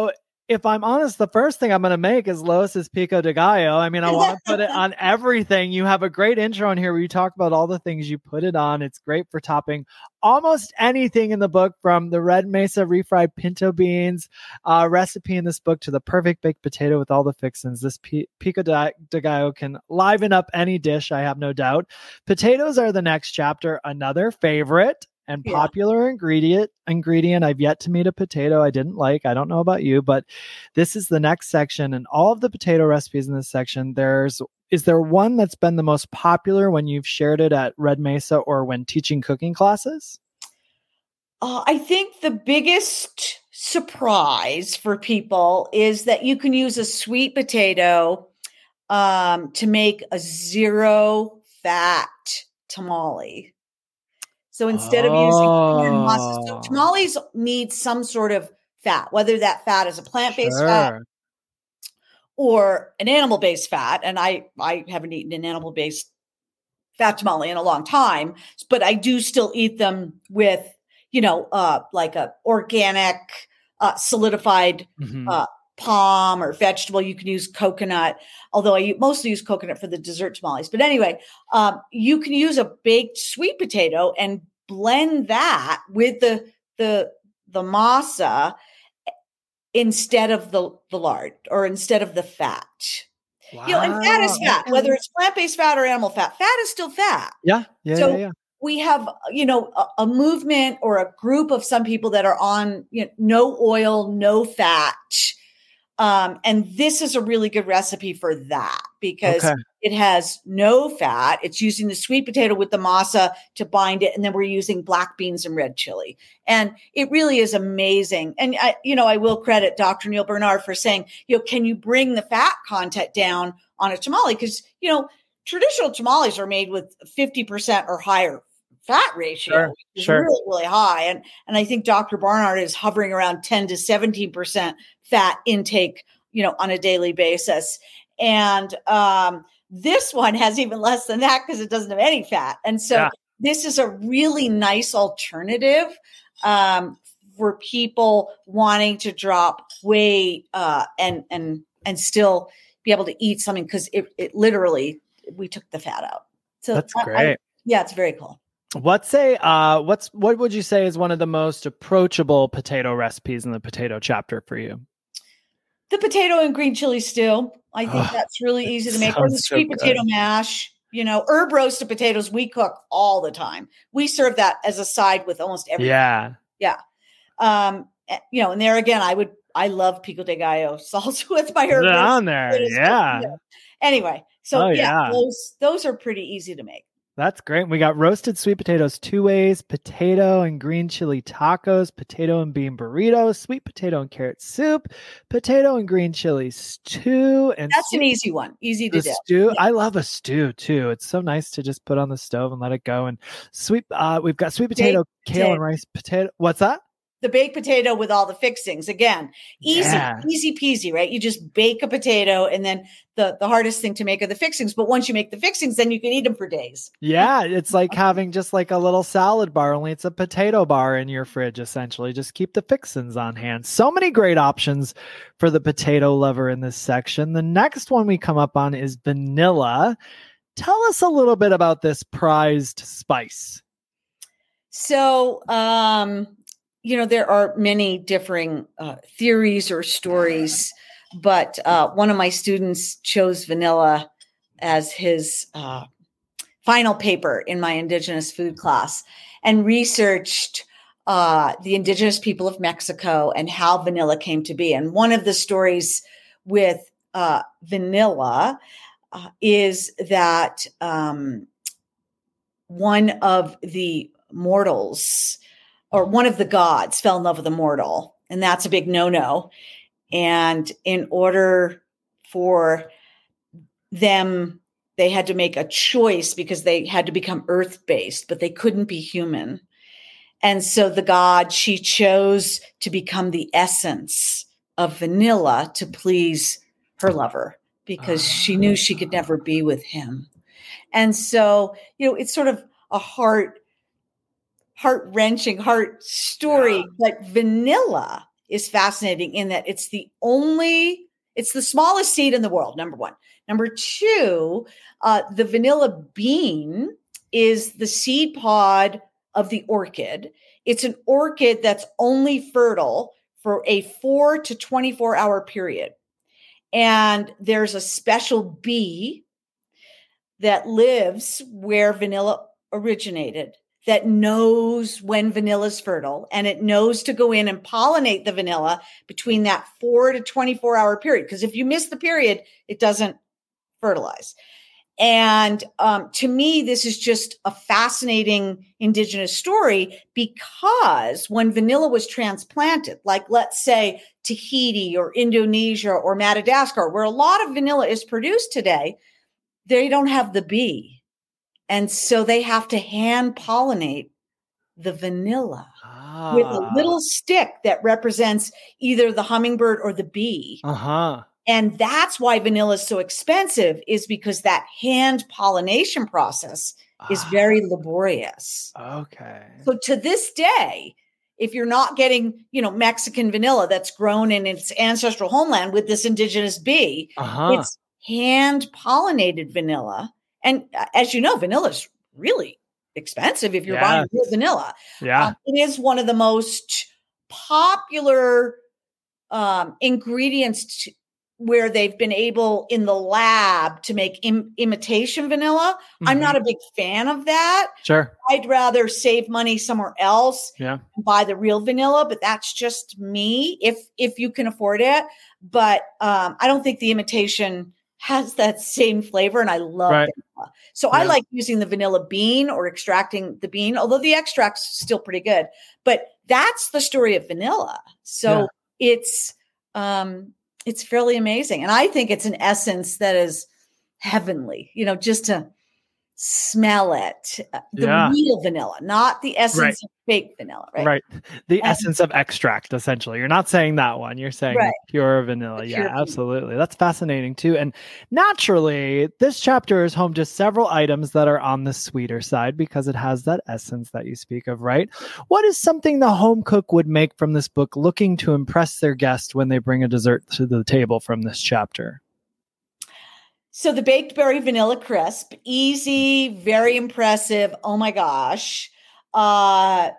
if I'm honest, the first thing I'm going to make is Lois's pico de gallo. I mean, I want to put it on everything. You have a great intro in here where you talk about all the things you put it on. It's great for topping almost anything in the book, from the red mesa refried pinto beans recipe in this book to the perfect baked potato with all the fixins. This pico de gallo can liven up any dish, I have no doubt. Potatoes are the next chapter, another favorite and popular ingredient. I've yet to meet a potato I didn't like. I don't know about you, but this is the next section, and all of the potato recipes in this section, is there one that's been the most popular when you've shared it at Red Mesa or when teaching cooking classes? I think the biggest surprise for people is that you can use a sweet potato to make a 0-fat tamale. So instead of using corn masa, so tamales need some sort of fat, whether that fat is a plant-based fat or an animal-based fat. And I haven't eaten an animal-based fat tamale in a long time, but I do still eat them with, like a organic, solidified palm or vegetable. You can use coconut, although I mostly use coconut for the dessert tamales. But anyway, you can use a baked sweet potato and blend that with the masa instead of the lard or instead of the fat. Wow. And fat is fat, whether it's plant-based fat or animal fat. Fat is still fat. Yeah. We have, a movement or a group of some people that are on no oil, no fat. And this is a really good recipe for that because it has no fat. It's using the sweet potato with the masa to bind it. And then we're using black beans and red chili. And it really is amazing. And I will credit Dr. Neal Barnard for saying, can you bring the fat content down on a tamale? Because, traditional tamales are made with 50% or higher fat ratio, which is really, really high. And I think Dr. Barnard is hovering around 10 to 17% fat intake, on a daily basis. And this one has even less than that because it doesn't have any fat. And so this is a really nice alternative for people wanting to drop weight and still be able to eat something, because it literally, we took the fat out. So that's great. It's very cool. What would you say is one of the most approachable potato recipes in the potato chapter for you? The potato and green chili stew. I think that's really easy to make. Or the sweet potato mash. Herb roasted potatoes we cook all the time. We serve that as a side with almost everything. Yeah. And there again, I love pico de gallo salsa with my herb on there. Yeah. Anyway, so those are pretty easy to make. That's great. We got roasted sweet potatoes 2 ways, potato and green chili tacos, potato and bean burritos, sweet potato and carrot soup, potato and green chili stew. And that's an easy one. Easy to do. Stew. Yeah. I love a stew too. It's so nice to just put on the stove and let it go. And we've got sweet potato, kale and rice potato. What's that? The baked potato with all the fixings. Again, easy peasy, right? You just bake a potato, and then the hardest thing to make are the fixings. But once you make the fixings, then you can eat them for days. Yeah, it's like having just like a little salad bar, only it's a potato bar in your fridge, essentially. Just keep the fixings on hand. So many great options for the potato lover in this section. The next one we come up on is vanilla. Tell us a little bit about this prized spice. So, there are many differing theories or stories, but one of my students chose vanilla as his final paper in my indigenous food class and researched the indigenous people of Mexico and how vanilla came to be. And one of the stories with vanilla is that one of the mortals, or one of the gods, fell in love with a mortal, and that's a big no-no. And in order for them, they had to make a choice because they had to become earth-based, but they couldn't be human. And so the god, she chose to become the essence of vanilla to please her lover because she knew she could never be with him. And so, it's sort of a heart-wrenching story, but vanilla is fascinating in that it's the smallest seed in the world, number one. Number two, the vanilla bean is the seed pod of the orchid. It's an orchid that's only fertile for a 4 to 24 hour period. And there's a special bee that lives where vanilla originated that knows when vanilla is fertile, and it knows to go in and pollinate the vanilla between that 4 to 24 hour period. Because if you miss the period, it doesn't fertilize. And to me, this is just a fascinating indigenous story, because when vanilla was transplanted, like let's say Tahiti or Indonesia or Madagascar, where a lot of vanilla is produced today, they don't have the bee. And so they have to hand pollinate the vanilla with a little stick that represents either the hummingbird or the bee. And that's why vanilla is so expensive, is because that hand pollination process is very laborious. Okay. So to this day, if you're not getting, Mexican vanilla that's grown in its ancestral homeland with this indigenous bee, it's hand pollinated vanilla. And as you know, vanilla is really expensive if you're buying real vanilla. Yeah. It is one of the most popular ingredients where they've been able in the lab to make imitation vanilla. I'm not a big fan of that. Sure. I'd rather save money somewhere else and buy the real vanilla, but that's just me if you can afford it. But I don't think the imitation has that same flavor, and I love vanilla. So I like using the vanilla bean or extracting the bean, although the extract's still pretty good. But that's the story of vanilla. So it's fairly amazing. And I think it's an essence that is heavenly, just to smell it. The real vanilla, not the essence of fake vanilla, right? Right. The essence of extract, essentially. You're not saying that one. You're saying pure vanilla. Yeah, absolutely. That's fascinating too. And naturally, this chapter is home to several items that are on the sweeter side because it has that essence that you speak of, right? What is something the home cook would make from this book looking to impress their guest when they bring a dessert to the table from this chapter? So the baked berry vanilla crisp, easy, very impressive. Oh my gosh. I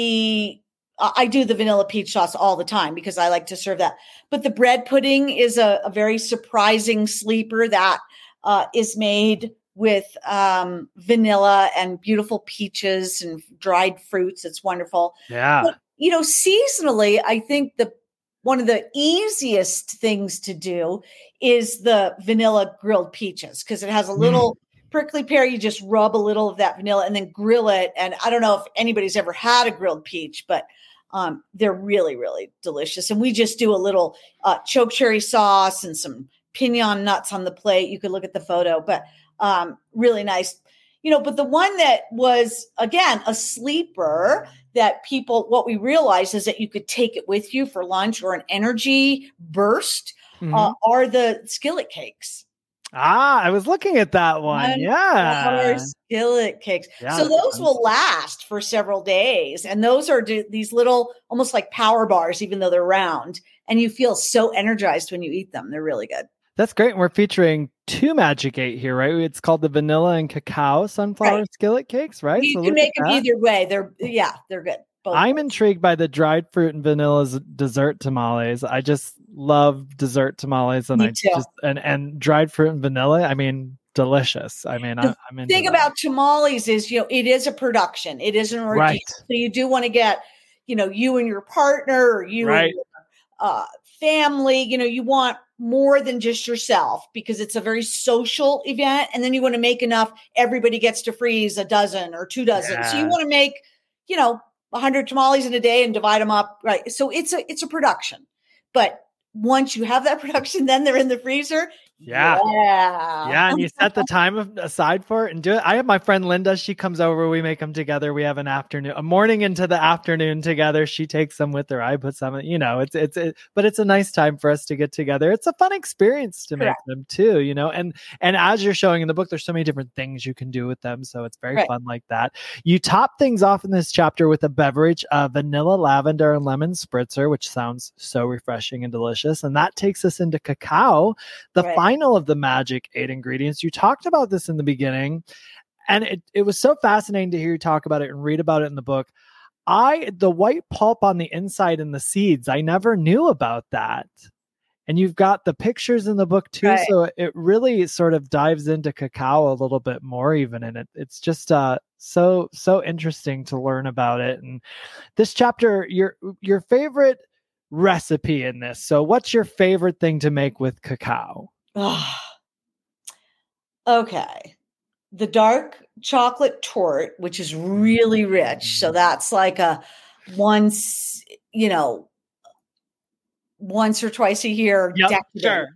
do the vanilla peach sauce all the time because I like to serve that. But the bread pudding is a very surprising sleeper that is made with vanilla and beautiful peaches and dried fruits. It's wonderful. Yeah. But, seasonally, I think one of the easiest things to do is the vanilla grilled peaches, because it has a little prickly pear. You just rub a little of that vanilla and then grill it. And I don't know if anybody's ever had a grilled peach, but they're really, really delicious. And we just do a little choke cherry sauce and some pinon nuts on the plate. You could look at the photo, but really nice. But the one that was, again, a sleeper that what we realized is that you could take it with you for lunch or an energy burst are the skillet cakes. I was looking at that one. Yeah. Skillet cakes. So those will last for several days. And those are these little, almost like power bars, even though they're round. And you feel so energized when you eat them. They're really good. That's great. We're featuring 2 Magic 8 here, right? It's called the vanilla and cacao sunflower skillet cakes, right? You can make them either way. They're good. I'm intrigued by the dried fruit and vanilla dessert tamales. I just love dessert tamales, and and dried fruit and vanilla. I mean, delicious. I mean, I'm into thing about tamales is, it is a production. It is an ordeal. Right. So you do want to get, you and your partner, or you and your family. You want more than just yourself, because it's a very social event, and then you want to make enough. Everybody gets to freeze a dozen or 2 dozen. So you want to make, 100 tamales in a day and divide them up. Right. So it's a production, but once you have that production, then they're in the freezer. Yeah. Yeah. Yeah, and you set the time aside for it and do it. I have my friend Linda. She comes over. We make them together. We have a morning into the afternoon together. She takes them with her. I put some. But it's a nice time for us to get together. It's a fun experience to make them too. And as you're showing in the book, there's so many different things you can do with them. So it's very fun like that. You top things off in this chapter with a beverage, vanilla, lavender, and lemon spritzer, which sounds so refreshing and delicious. And that takes us into cacao, the final of the magic 8 ingredients. You talked about this in the beginning, and it was so fascinating to hear you talk about it and read about it in the book. The white pulp on the inside and the seeds, I never knew about that. And you've got the pictures in the book too. So it really sort of dives into cacao a little bit more even. And it's just so interesting to learn about it. And this chapter, your favorite recipe in this. So what's your favorite thing to make with cacao? Okay. The dark chocolate torte, which is really rich. So that's like once or twice a year. Decadent.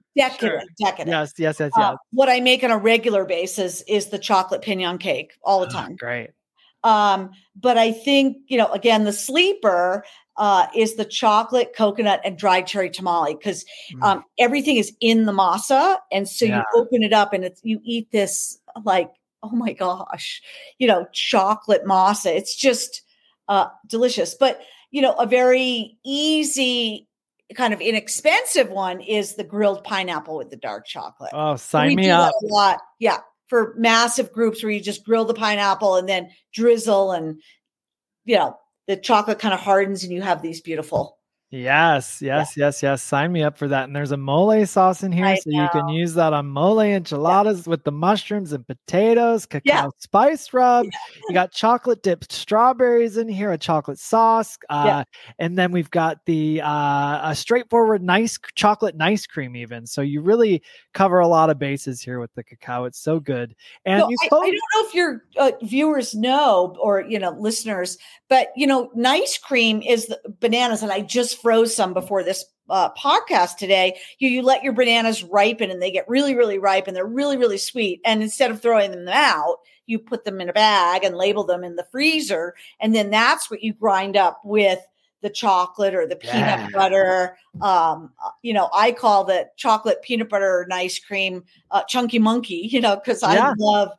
Yes. What I make on a regular basis is the chocolate pignon cake all the time. Great. But I think, again, the sleeper is the chocolate, coconut, and dried cherry tamale, because everything is in the masa. And so you open it up and you eat this like, oh my gosh, chocolate masa. It's just delicious. But, a very easy, kind of inexpensive one is the grilled pineapple with the dark chocolate. Oh, sign me up. A lot. Yeah. For massive groups where you just grill the pineapple and then drizzle and, the chocolate kind of hardens and you have these beautiful. Yes. Sign me up for that. And there's a mole sauce in here. You can use that on mole enchiladas with the mushrooms and potatoes, cacao spice rub. You got chocolate dipped strawberries in here, a chocolate sauce. And then we've got the a straightforward nice chocolate nice cream even. So you really cover a lot of bases here with the cacao. It's so good. And I don't know if your viewers know or, listeners, but, nice cream is the bananas. And I just froze some before this podcast today. You let your bananas ripen and they get really, really ripe and they're really, really sweet. And instead of throwing them out, you put them in a bag and label them in the freezer. And then that's what you grind up with the chocolate or the peanut butter. I call the chocolate peanut butter nice cream chunky monkey, because I love,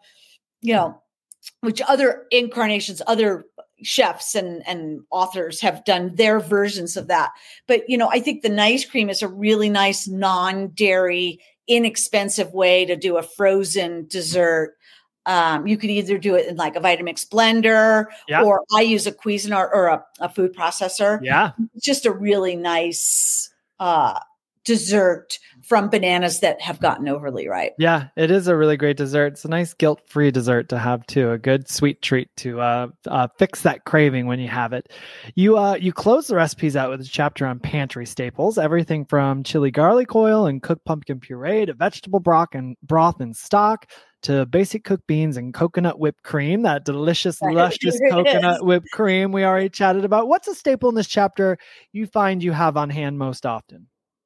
which other incarnations, other chefs and authors have done their versions of that. But, I think the nice cream is a really nice non-dairy, inexpensive way to do a frozen dessert. You could either do it in like a Vitamix blender or I use a Cuisinart or a food processor. Yeah. It's just a really nice dessert from bananas that have gotten overly ripe. Yeah, it is a really great dessert. It's a nice guilt-free dessert to have too. A good sweet treat to fix that craving when you have it. You close the recipes out with a chapter on pantry staples, everything from chili garlic oil and cooked pumpkin puree to vegetable broth and stock to basic cooked beans and coconut whipped cream, that delicious, luscious coconut whipped cream we already chatted about. What's a staple in this chapter you find you have on hand most often?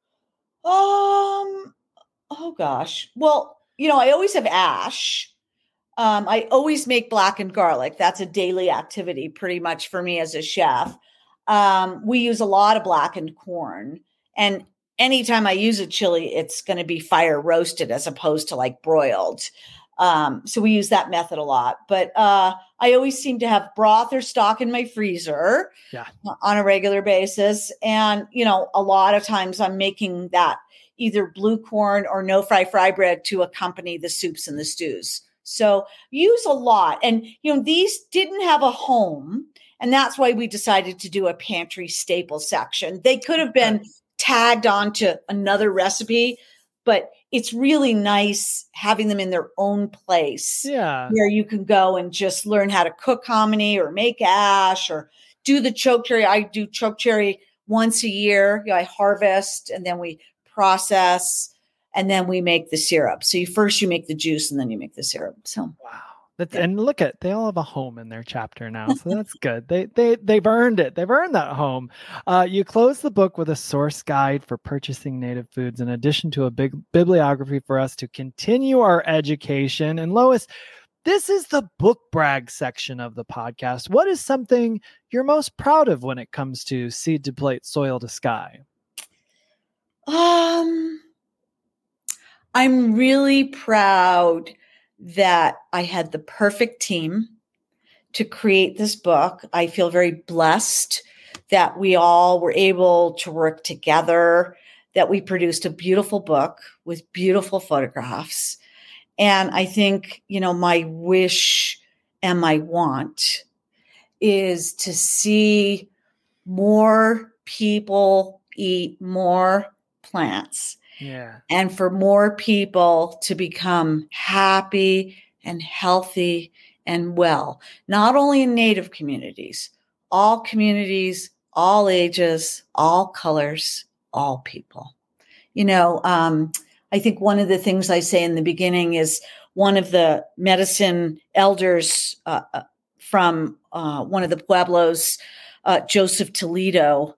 Oh gosh. Well, I always have ash. I always make blackened garlic. That's a daily activity pretty much for me as a chef. We use a lot of blackened corn, and anytime I use a chili, it's going to be fire roasted as opposed to like broiled. So we use that method a lot, but I always seem to have broth or stock in my freezer on a regular basis. And, a lot of times I'm making that either blue corn or no fry bread to accompany the soups and the stews. So use a lot. And, these didn't have a home. And that's why we decided to do a pantry staple section. They could have been tagged onto another recipe, but it's really nice having them in their own place where you can go and just learn how to cook hominy or make ash or do the choke cherry. I do choke cherry once a year. I harvest and then we process and then we make the syrup. So you make the juice and then you make the syrup. So wow. And look at, they all have a home in their chapter now, so that's good. They've earned it. They've earned that home. You close the book with a source guide for purchasing native foods, in addition to a big bibliography for us to continue our education. And Lois, this is the book brag section of the podcast. What is something you're most proud of when it comes to Seed to Plate, Soil to Sky? I'm really proud that I had the perfect team to create this book. I feel very blessed that we all were able to work together, that we produced a beautiful book with beautiful photographs. And I think, my wish and my want is to see more people eat more plants. Yeah. And for more people to become happy and healthy and well, not only in Native communities, all ages, all colors, all people. I think one of the things I say in the beginning is one of the medicine elders from one of the Pueblos, Joseph Toledo,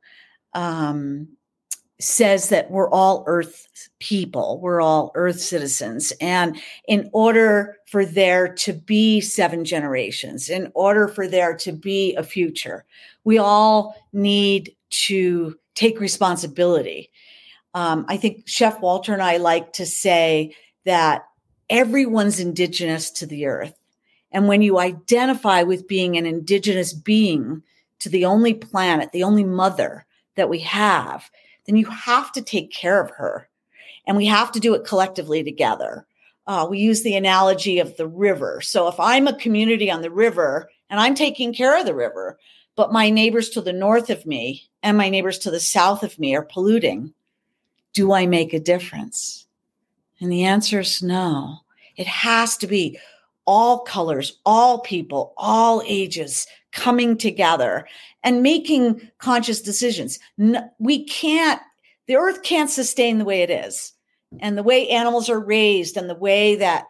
says that we're all earth people, we're all earth citizens. And in order for there to be 7 generations, in order for there to be a future, we all need to take responsibility. I think Chef Walter and I like to say that everyone's indigenous to the earth. And when you identify with being an indigenous being to the only planet, the only mother that we have, then you have to take care of her. And we have to do it collectively together. We use the analogy of the river. So if I'm a community on the river and I'm taking care of the river, but my neighbors to the north of me and my neighbors to the south of me are polluting, do I make a difference? And the answer is no. It has to be all colors, all people, all ages coming together and making conscious decisions. The earth can't sustain the way it is, and the way animals are raised, and the way that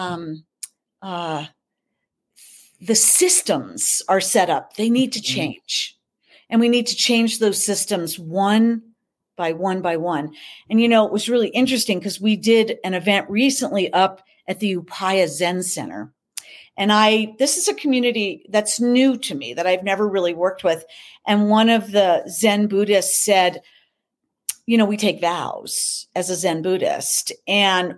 the systems are set up. They need to change, and we need to change those systems one by one by one. And it was really interesting because we did an event recently up at the Upaya Zen Center. And this is a community that's new to me that I've never really worked with. And one of the Zen Buddhists said, we take vows as a Zen Buddhist. And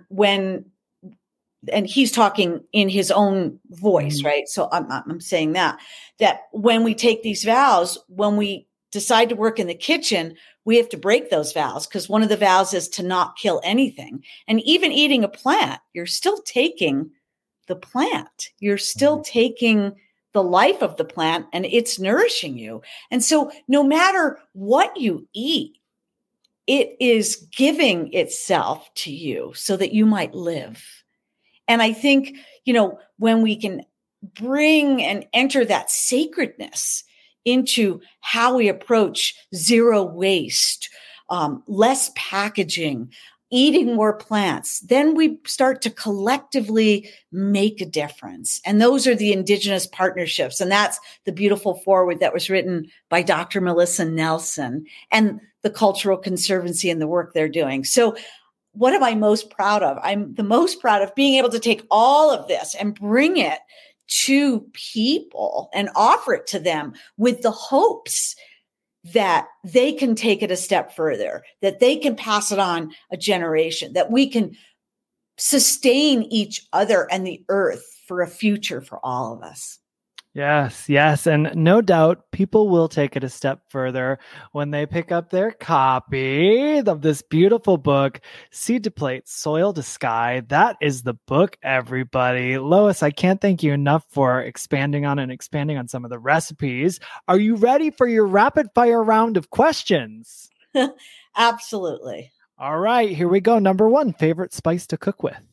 he's talking in his own voice, right? So I'm saying that when we take these vows, when we decide to work in the kitchen, we have to break those vows, because one of the vows is to not kill anything. And even eating a plant, you're still taking the plant. You're still taking the life of the plant, and it's nourishing you. And so no matter what you eat, it is giving itself to you so that you might live. And I think, when we can bring and enter that sacredness into how we approach zero waste, less packaging, eating more plants, then we start to collectively make a difference. And those are the indigenous partnerships. And that's the beautiful foreword that was written by Dr. Melissa Nelson and the Cultural Conservancy and the work they're doing. So what am I most proud of? I'm the most proud of being able to take all of this and bring it to people and offer it to them with the hopes that they can take it a step further, that they can pass it on a generation, that we can sustain each other and the earth for a future for all of us. Yes, yes. And no doubt people will take it a step further when they pick up their copy of this beautiful book, Seed to Plate, Soil to Sky. That is the book, everybody. Lois, I can't thank you enough for expanding on some of the recipes. Are you ready for your rapid fire round of questions? Absolutely. All right, here we go. Number 1, favorite spice to cook with?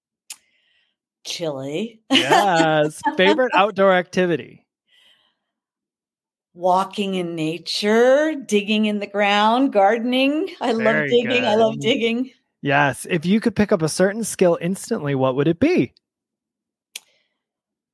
Chili. Yes. Favorite outdoor activity? Walking in nature, digging in the ground, gardening. I love digging. Yes. If you could pick up a certain skill instantly, what would it be?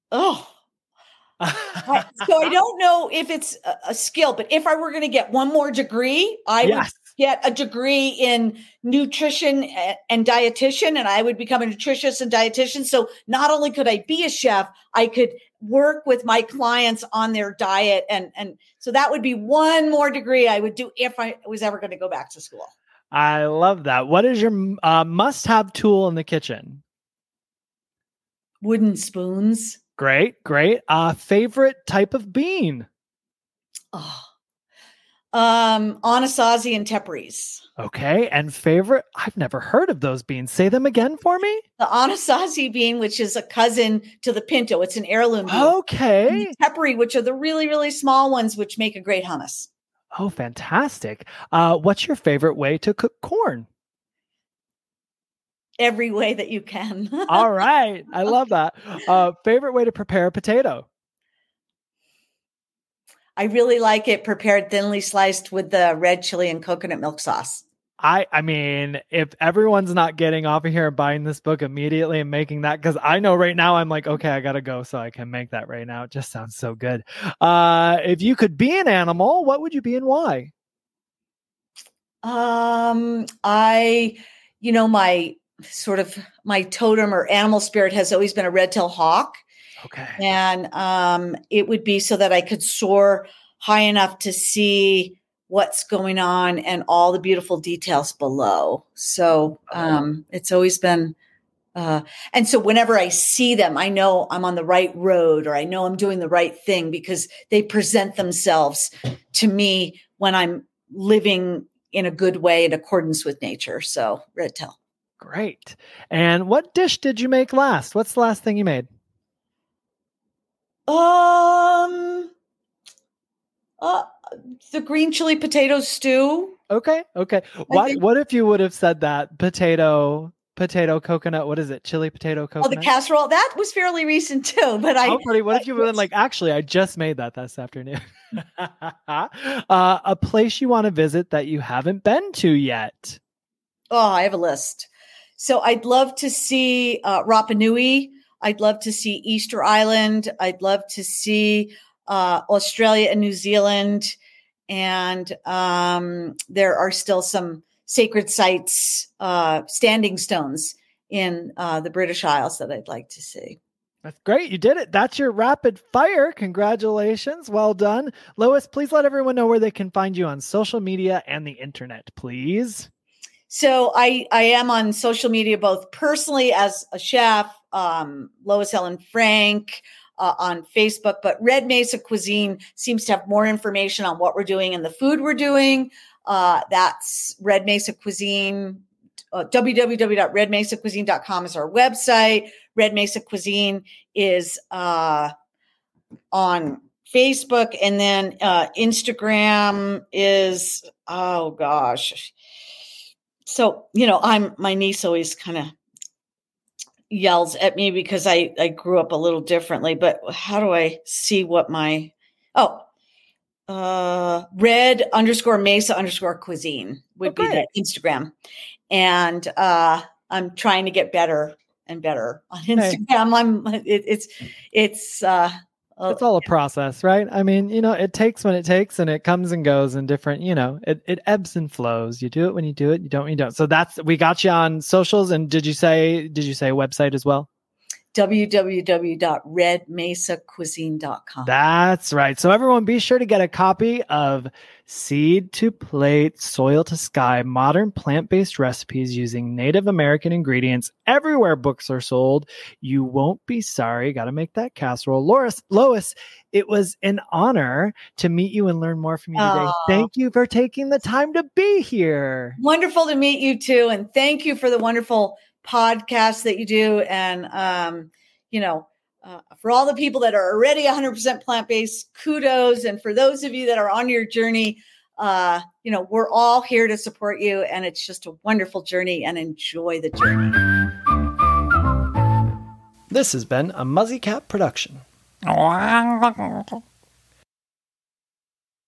Oh, so I don't know if it's a skill, but if I were going to get one more degree, I would get a degree in nutrition and dietitian, and I would become a nutritionist and dietitian. So not only could I be a chef, I could work with my clients on their diet. And so that would be one more degree I would do if I was ever going to go back to school. I love that. What is your must-have tool in the kitchen? Wooden spoons. Great. Favorite type of bean? Anasazi and Tepparies. Okay. And favorite? I've never heard of those beans. Say them again for me. The Anasazi bean, which is a cousin to the pinto. It's an heirloom bean. Okay. And the Tepparie, which are the really, really small ones, which make a great hummus. Oh, fantastic. What's your favorite way to cook corn? Every way that you can. All right. I love that. Favorite way to prepare a potato? I really like it prepared thinly sliced with the red chili and coconut milk sauce. I mean, if everyone's not getting off of here and buying this book immediately and making that, because I know right now I'm like, okay, I got to go so I can make that right now. It just sounds so good. If you could be an animal, what would you be and why? My totem or animal spirit has always been a red-tailed hawk. Okay. And it would be so that I could soar high enough to see what's going on and all the beautiful details below. So it's always been, and so whenever I see them, I know I'm on the right road, or I know I'm doing the right thing because they present themselves to me when I'm living in a good way in accordance with nature. So red tail. Great. And what dish did you make last? What's the last thing you made? The green chili potato stew. Okay. What if you would have said that potato coconut? What is it? Chili potato coconut? Oh, the casserole. That was fairly recent too. But what if you were like, actually, I just made that this afternoon. A place you want to visit that you haven't been to yet? Oh, I have a list. So I'd love to see Rapa Nui. I'd love to see Easter Island. I'd love to see Australia and New Zealand. And there are still some sacred sites, standing stones in the British Isles that I'd like to see. That's great. You did it. That's your rapid fire. Congratulations. Well done. Lois, please let everyone know where they can find you on social media and the internet, please. So I am on social media, both personally as a chef, Lois Ellen Frank, on Facebook, but Red Mesa Cuisine seems to have more information on what we're doing and the food we're doing. That's Red Mesa Cuisine. www.redmesacuisine.com is our website. Red Mesa Cuisine is on Facebook, and then Instagram is, oh gosh. So, my niece always kind of yells at me because I grew up a little differently, but how do I see what red_Mesa_cuisine would be the Instagram. And I'm trying to get better and better on Instagram. It's all a process, right? I mean, it takes when it takes, and it comes and goes in different, it ebbs and flows. You do it when you do it, you don't when you don't. So we got you on socials. And did you say a website as well? www.redmesacuisine.com. That's right. So everyone, be sure to get a copy of Seed to Plate, Soil to Sky, Modern Plant-Based Recipes Using Native American Ingredients everywhere books are sold. You won't be sorry. Got to make that casserole. Lois, it was an honor to meet you and learn more from you today. Thank you for taking the time to be here. Wonderful to meet you too. And thank you for the wonderful podcast that you do. And, for all the people that are already 100% plant-based, kudos. And for those of you that are on your journey, we're all here to support you. And it's just a wonderful journey, and enjoy the journey. This has been a Muzzy Cat production.